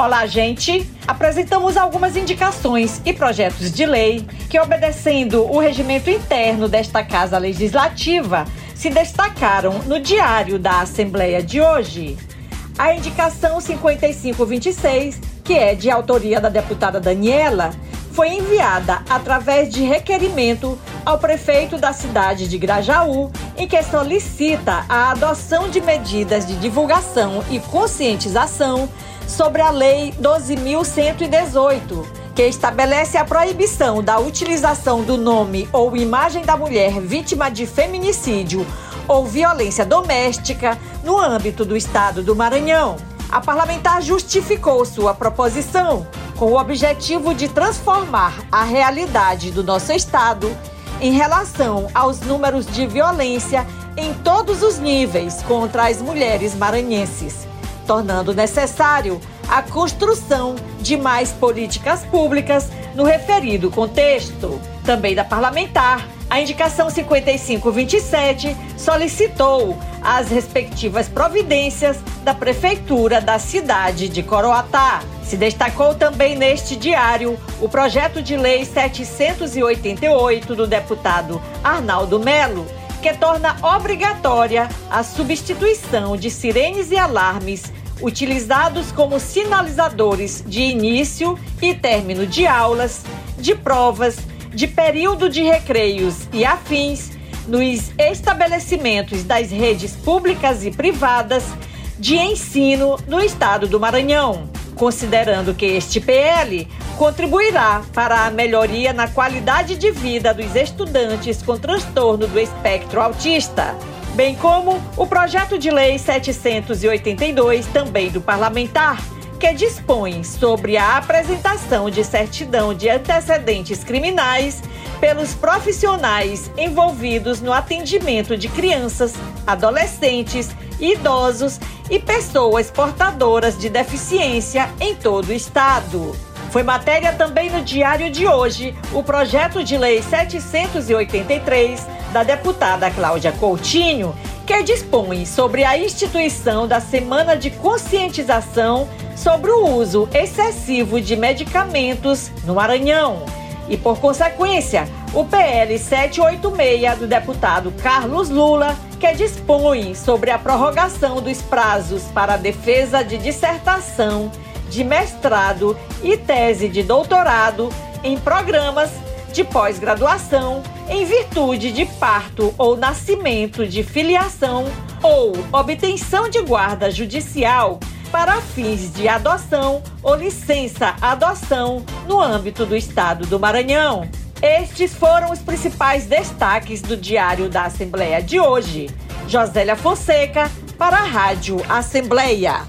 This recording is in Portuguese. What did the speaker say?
Olá, gente! Apresentamos algumas indicações e projetos de lei que, obedecendo o regimento interno desta Casa Legislativa, se destacaram no Diário da Assembleia de hoje. A indicação 5526, que é de autoria da deputada Daniela, foi enviada através de requerimento ao prefeito da cidade de Grajaú, em que solicita a adoção de medidas de divulgação e conscientização sobre a Lei 12.118, que estabelece a proibição da utilização do nome ou imagem da mulher vítima de feminicídio ou violência doméstica no âmbito do estado do Maranhão. A parlamentar justificou sua proposição com o objetivo de transformar a realidade do nosso estado em relação aos números de violência em todos os níveis contra as mulheres maranhenses, tornando necessário a construção de mais políticas públicas no referido contexto. Também da parlamentar, a indicação 5527 solicitou as respectivas providências da Prefeitura da cidade de Coroatá. Se destacou também neste diário o projeto de lei 788 do deputado Arnaldo Melo, que torna obrigatória a substituição de sirenes e alarmes utilizados como sinalizadores de início e término de aulas, de provas, de período de recreios e afins nos estabelecimentos das redes públicas e privadas de ensino no estado do Maranhão, considerando que este PL contribuirá para a melhoria na qualidade de vida dos estudantes com transtorno do espectro autista, bem como o projeto de lei 782, também do parlamentar, que dispõe sobre a apresentação de certidão de antecedentes criminais pelos profissionais envolvidos no atendimento de crianças, adolescentes, idosos e pessoas portadoras de deficiência em todo o estado. Foi matéria também no Diário de hoje o projeto de lei 783 da deputada Cláudia Coutinho, que dispõe sobre a instituição da Semana de Conscientização sobre o uso excessivo de medicamentos no Maranhão. E, por consequência, o PL 786 do deputado Carlos Lula, que dispõe sobre a prorrogação dos prazos para a defesa de dissertação, de mestrado e tese de doutorado em programas de pós-graduação em virtude de parto ou nascimento de filiação ou obtenção de guarda judicial para fins de adoção ou licença-adoção no âmbito do estado do Maranhão. Estes foram os principais destaques do Diário da Assembleia de hoje. Josélia Fonseca, para a Rádio Assembleia.